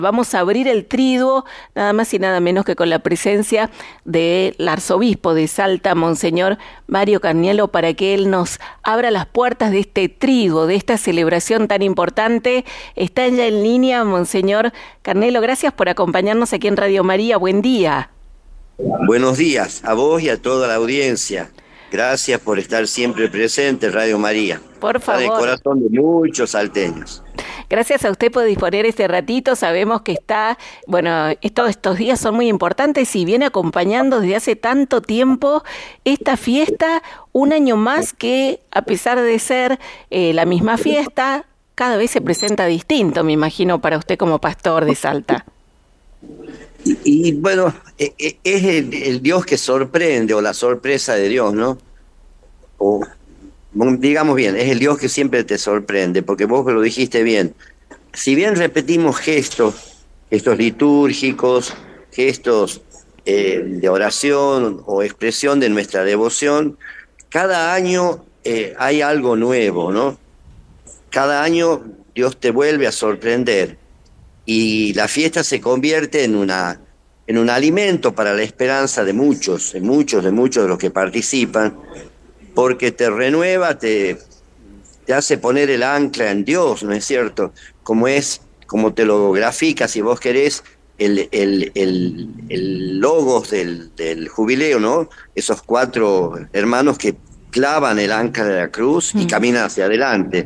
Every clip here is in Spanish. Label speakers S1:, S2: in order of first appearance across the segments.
S1: Vamos a abrir el triduo, nada más y nada menos que con la presencia del arzobispo de Salta, Monseñor Mario Carniello, para que él nos abra las puertas de este triduo, de esta celebración tan importante. Está ya en línea, Monseñor Carniello. Gracias por acompañarnos aquí en Radio María. Buen día.
S2: Buenos días a vos y a toda la audiencia. Gracias por estar siempre presente en Radio María.
S1: Por favor.
S2: Está de corazón de muchos salteños.
S1: Gracias a usted por disponer este ratito. Sabemos que está, todos estos días son muy importantes y viene acompañando desde hace tanto tiempo esta fiesta, un año más que, a pesar de ser la misma fiesta, cada vez se presenta distinto, me imagino, para usted como pastor de Salta.
S2: Y bueno, es el Dios que sorprende, o la sorpresa de Dios, ¿no? O digamos bien, es el Dios que siempre te sorprende, porque vos lo dijiste bien. Si bien repetimos gestos litúrgicos, gestos de oración o expresión de nuestra devoción, cada año hay algo nuevo, ¿no? Cada año Dios te vuelve a sorprender y la fiesta se convierte en un alimento para la esperanza de muchos de los que participan, porque te renueva, te hace poner el ancla en Dios, ¿no es cierto? Como te lo grafica, si vos querés, el logos del jubileo, ¿no? Esos 4 hermanos que clavan el ancla de la cruz y caminan hacia adelante.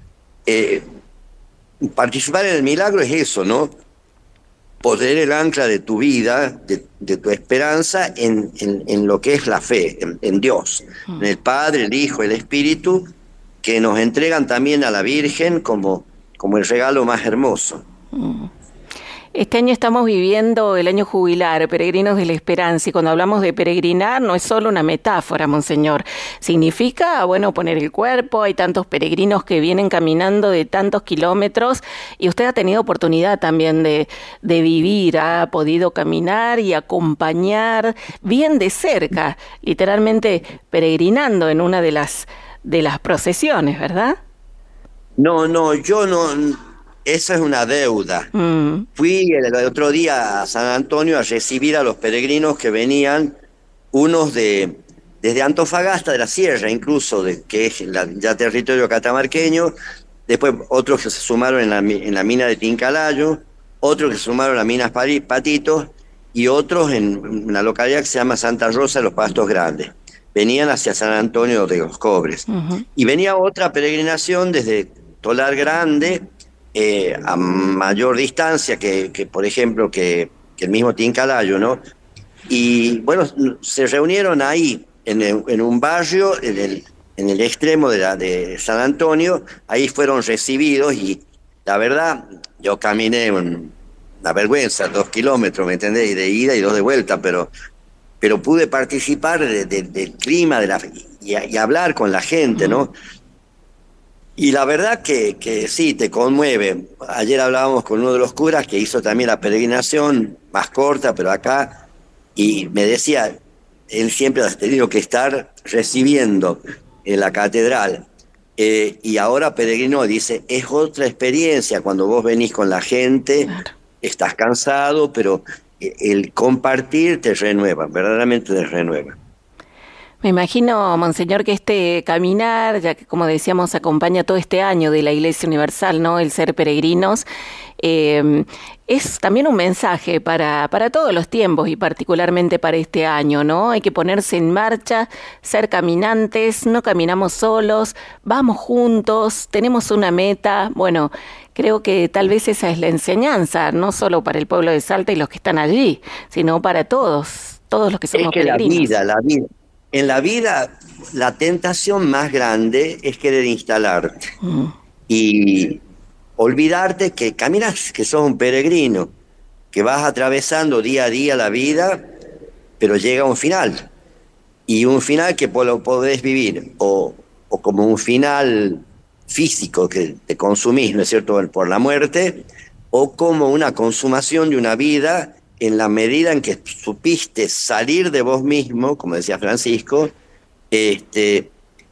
S2: Participar en el milagro es eso, ¿no? Poner el ancla de tu vida, de tu esperanza en lo que es la fe, en Dios, en el Padre, el Hijo, el Espíritu, que nos entregan también a la Virgen como el regalo más hermoso.
S1: Este año estamos viviendo el año jubilar, Peregrinos de la Esperanza, y cuando hablamos de peregrinar no es solo una metáfora, Monseñor. Significa, poner el cuerpo. Hay tantos peregrinos que vienen caminando de tantos kilómetros y usted ha tenido oportunidad también de vivir, ha podido caminar y acompañar bien de cerca, literalmente peregrinando en una de las procesiones, ¿verdad?
S2: No, yo no. Esa es una deuda. Fui el otro día a San Antonio a recibir a los peregrinos que venían, unos desde Antofagasta, de la Sierra incluso, que es ya territorio catamarqueño, después otros que se sumaron en la mina de Tincalayo, otros que se sumaron a Minas Patitos y otros en una localidad que se llama Santa Rosa de los Pastos Grandes. Venían hacia San Antonio de los Cobres. Y venía otra peregrinación desde Tolar Grande, a mayor distancia que por ejemplo, que el mismo Tincalayo, ¿no? Y se reunieron ahí, en un barrio, en el extremo de San Antonio. Ahí fueron recibidos y la verdad, yo caminé una vergüenza, 2 kilómetros, ¿me entendés? De ida y 2 de vuelta, pero pude participar del clima y hablar con la gente, ¿no? Y la verdad que sí, te conmueve. Ayer hablábamos con uno de los curas que hizo también la peregrinación, más corta, pero acá, y me decía, él siempre ha tenido que estar recibiendo en la catedral, y ahora peregrinó, dice, es otra experiencia cuando vos venís con la gente, estás cansado, pero el compartir te renueva, verdaderamente te renueva.
S1: Me imagino, Monseñor, que este caminar, ya que como decíamos acompaña todo este año de la Iglesia Universal, ¿no? El ser peregrinos, es también un mensaje para todos los tiempos y particularmente para este año, ¿no? Hay que ponerse en marcha, ser caminantes, no caminamos solos, vamos juntos, tenemos una meta. Creo que tal vez esa es la enseñanza, no solo para el pueblo de Salta y los que están allí, sino para todos los que somos peregrinos.
S2: La vida. En la vida, la tentación más grande es querer instalarte y olvidarte que caminas, que sos un peregrino, que vas atravesando día a día la vida, pero llega un final. Y un final que lo podés vivir o como un final físico que te consumís, ¿no es cierto?, por la muerte, o como una consumación de una vida en la medida en que supiste salir de vos mismo, como decía Francisco, y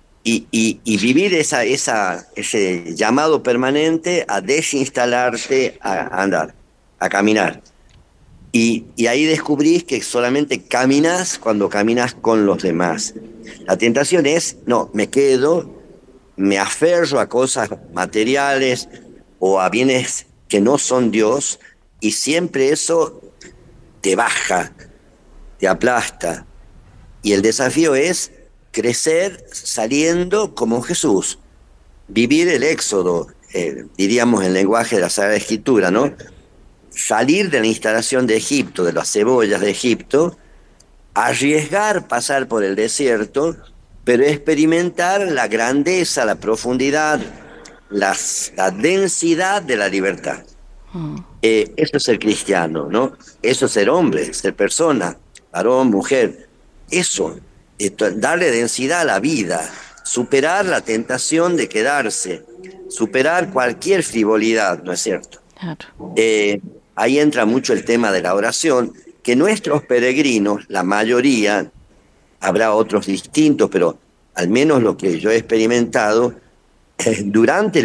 S2: vivir ese llamado permanente a desinstalarte, a andar, a caminar. Y ahí descubrís que solamente caminas cuando caminas con los demás. La tentación es, no, me quedo, me aferro a cosas materiales o a bienes que no son Dios, y siempre eso te baja, te aplasta. Y el desafío es crecer saliendo como Jesús, vivir el éxodo, diríamos en lenguaje de la Sagrada Escritura, ¿no? Salir de la instalación de Egipto, de las cebollas de Egipto, arriesgar pasar por el desierto, pero experimentar la grandeza, la profundidad, la densidad de la libertad. Eso es ser cristiano, ¿no? Eso es ser hombre, ser persona, varón, mujer. Eso, darle densidad a la vida, superar la tentación de quedarse, superar cualquier frivolidad, ¿no es cierto? Claro. Ahí entra mucho el tema de la oración, que nuestros peregrinos, la mayoría, habrá otros distintos, pero al menos lo que yo he experimentado, durante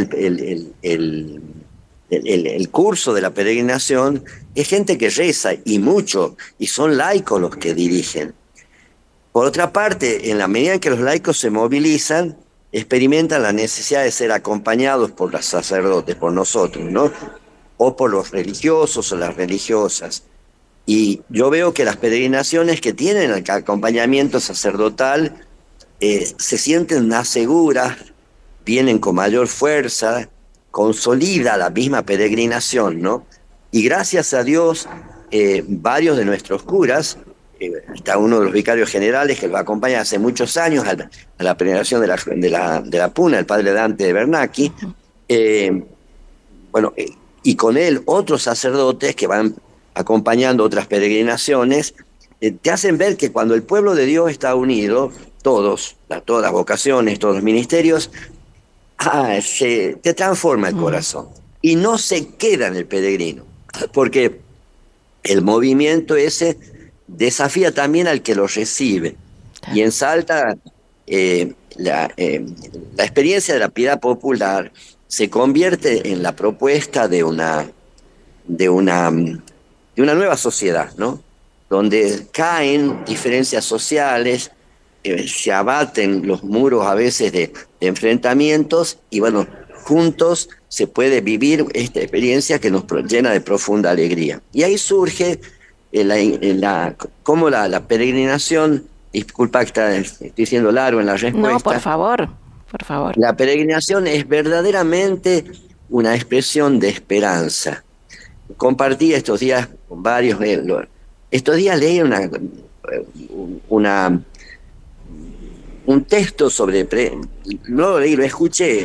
S2: el curso de la peregrinación, es gente que reza, y mucho, y son laicos los que dirigen. Por otra parte, en la medida en que los laicos se movilizan, experimentan la necesidad de ser acompañados por los sacerdotes, por nosotros, ¿no? O por los religiosos o las religiosas. Y yo veo que las peregrinaciones que tienen el acompañamiento sacerdotal se sienten más seguras, vienen con mayor fuerza, consolida la misma peregrinación, ¿no? Y gracias a Dios, varios de nuestros curas, está uno de los vicarios generales que lo acompaña hace muchos años a la peregrinación de la Puna, el padre Dante de Bernacchi, y con él otros sacerdotes que van acompañando otras peregrinaciones, te hacen ver que cuando el pueblo de Dios está unido, todas las vocaciones, todos los ministerios, te transforma el corazón. Y no se queda en el peregrino, porque el movimiento ese desafía también al que lo recibe. Y en Salta, la experiencia de la piedad popular se convierte en la propuesta de una nueva sociedad, ¿no? Donde caen diferencias sociales, se abaten los muros a veces de enfrentamientos, y bueno, juntos se puede vivir esta experiencia que nos llena de profunda alegría. Y ahí surge cómo la peregrinación, disculpa que estoy siendo largo en la respuesta.
S1: No, por favor.
S2: La peregrinación es verdaderamente una expresión de esperanza. Compartí estos días con varios. Estos días leí un texto sobre. No lo leí, lo escuché.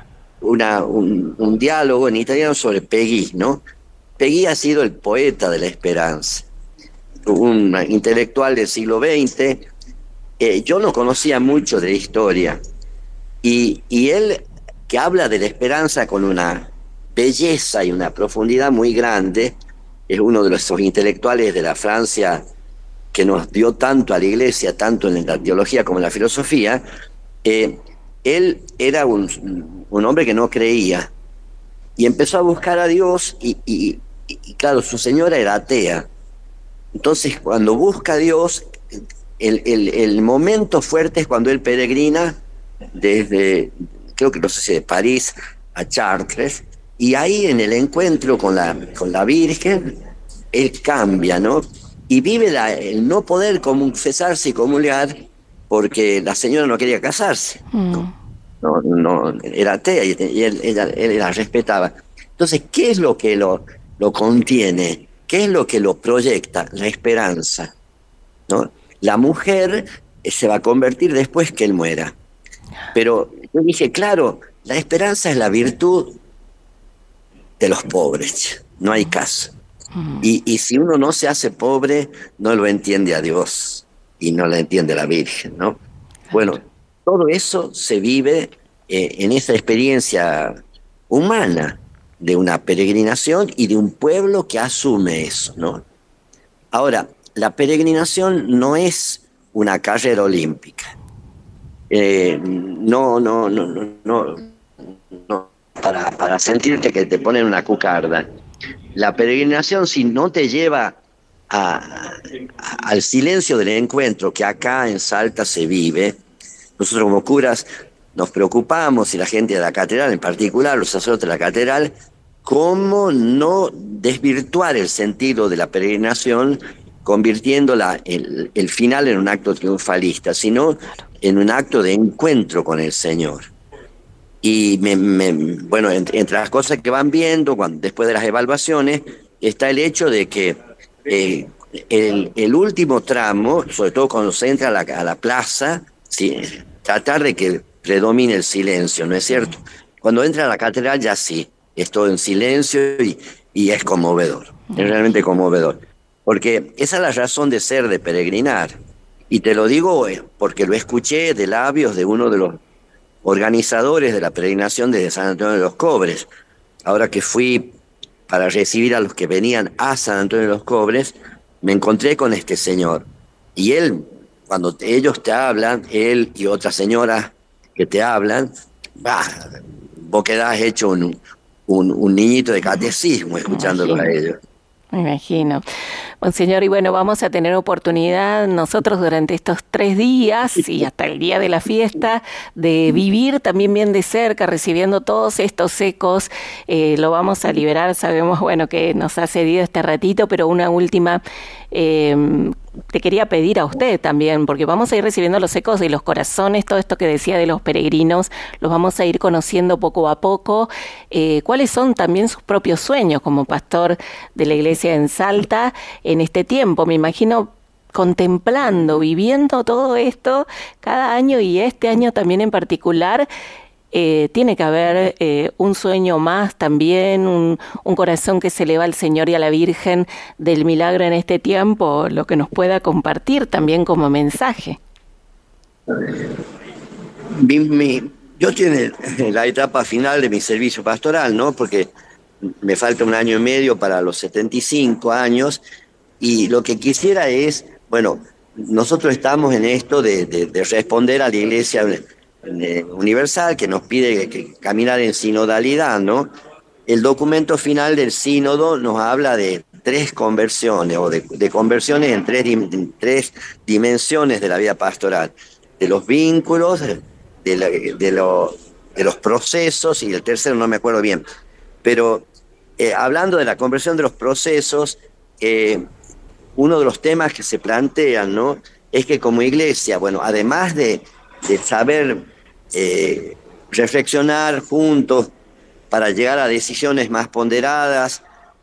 S2: Un diálogo en italiano sobre Peggy, ¿no? Peggy ha sido el poeta de la esperanza, un intelectual del siglo XX. Yo no conocía mucho de historia, y él, que habla de la esperanza con una belleza y una profundidad muy grande, es uno de esos intelectuales de la Francia que nos dio tanto a la Iglesia, tanto en la teología como en la filosofía. Él era un hombre que no creía, y empezó a buscar a Dios, y claro, su señora era atea. Entonces, cuando busca a Dios, el momento fuerte es cuando él peregrina desde, creo que no sé si de París a Chartres, y ahí en el encuentro con la Virgen, él cambia, ¿no? Y vive el no poder confesarse y comulgar porque la señora no quería casarse. No, era atea, y él la respetaba. Entonces, ¿qué es lo que lo contiene? ¿Qué es lo que lo proyecta? La esperanza, ¿no? La mujer se va a convertir después que él muera. Pero yo dije, claro, la esperanza es la virtud de los pobres, no hay caso. Y si uno no se hace pobre, no lo entiende a Dios y no la entiende la Virgen, ¿no? Bueno, todo eso se vive en esa experiencia humana de una peregrinación y de un pueblo que asume eso, ¿no? Ahora, la peregrinación no es una carrera olímpica. No, para sentirte que te ponen una cucarda. la peregrinación, si no te lleva al silencio del encuentro que acá en Salta se vive, nosotros como curas nos preocupamos, y la gente de la catedral en particular, los sacerdotes de la catedral, cómo no desvirtuar el sentido de la peregrinación, convirtiendo el final en un acto triunfalista, sino en un acto de encuentro con el Señor. Y bueno, entre las cosas que van viendo después de las evaluaciones, está el hecho de que el último tramo, sobre todo cuando se entra a la plaza, sí, tratar de que predomine el silencio, ¿no es cierto? Cuando entra a la catedral ya sí, es todo en silencio y es conmovedor, es realmente conmovedor. Porque esa es la razón de ser, de peregrinar. Y te lo digo porque lo escuché de labios de uno de los organizadores de la peregrinación desde San Antonio de los Cobres. Ahora que fui para recibir a los que venían a San Antonio de los Cobres, me encontré con este señor. Y él, cuando ellos te hablan, él y otra señora que te hablan, vos quedás hecho un niñito de catecismo escuchándolo a ellos.
S1: Me imagino. Monseñor, y bueno, vamos a tener oportunidad nosotros durante estos 3 días y hasta el día de la fiesta de vivir también bien de cerca, recibiendo todos estos ecos. Lo vamos a liberar, sabemos, bueno, que nos ha cedido este ratito, pero una última te quería pedir a usted también, porque vamos a ir recibiendo los ecos de los corazones, todo esto que decía de los peregrinos, los vamos a ir conociendo poco a poco. ¿Cuáles son también sus propios sueños como pastor de la iglesia en Salta en este tiempo? Me imagino contemplando, viviendo todo esto cada año, y este año también en particular. Tiene que haber un sueño más también, un corazón que se eleva al Señor y a la Virgen del milagro en este tiempo, lo que nos pueda compartir también como mensaje.
S2: Yo estoy en la etapa final de mi servicio pastoral, ¿no? Porque me falta 1 año y medio para los 75 años, y lo que quisiera es, bueno, nosotros estamos en esto de responder a la Iglesia Universal, que nos pide que caminar en sinodalidad, ¿no? El documento final del sínodo nos habla de 3 conversiones, o de conversiones en 3 dimensiones de la vida pastoral: de los vínculos, de los procesos, y el tercero no me acuerdo bien. Pero hablando de la conversión de los procesos, uno de los temas que se plantean, ¿no?, es que como iglesia, bueno, además de saber reflexionar juntos para llegar a decisiones más ponderadas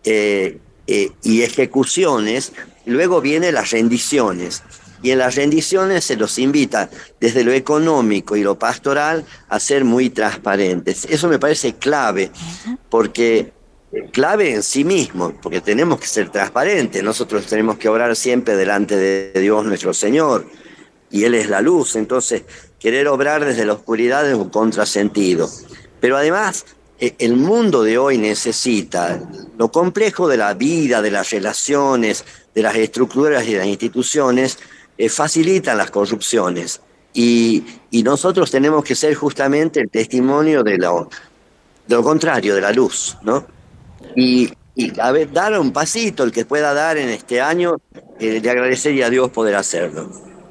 S2: y ejecuciones, luego vienen las rendiciones. Y en las rendiciones se los invita desde lo económico y lo pastoral a ser muy transparentes. Eso me parece clave, porque clave en sí mismo, porque tenemos que ser transparentes. Nosotros tenemos que orar siempre delante de Dios nuestro Señor, y Él es la luz. Entonces, querer obrar desde la oscuridad es un contrasentido. Pero además, el mundo de hoy necesita lo complejo de la vida, de las relaciones, de las estructuras y de las instituciones, facilitan las corrupciones. Y nosotros tenemos que ser justamente el testimonio de lo contrario, de la luz, ¿no? Y a ver, dar un pasito, el que pueda dar en este año, le agradecería a Dios poder hacerlo.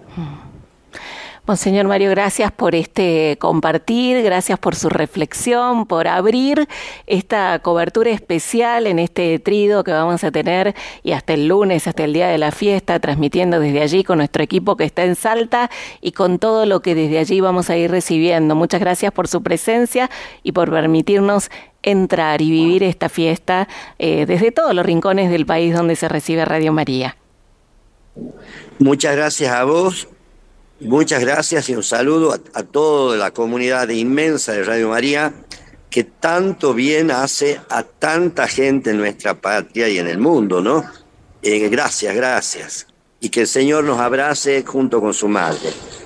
S1: Monseñor Mario, gracias por este compartir, gracias por su reflexión, por abrir esta cobertura especial en este trido que vamos a tener, y hasta el lunes, hasta el día de la fiesta, transmitiendo desde allí con nuestro equipo que está en Salta y con todo lo que desde allí vamos a ir recibiendo. Muchas gracias por su presencia y por permitirnos entrar y vivir esta fiesta desde todos los rincones del país donde se recibe Radio María.
S2: Muchas gracias a vos. Muchas gracias y un saludo a toda la comunidad inmensa de Radio María, que tanto bien hace a tanta gente en nuestra patria y en el mundo, ¿no? Gracias. Y que el Señor nos abrace junto con su madre.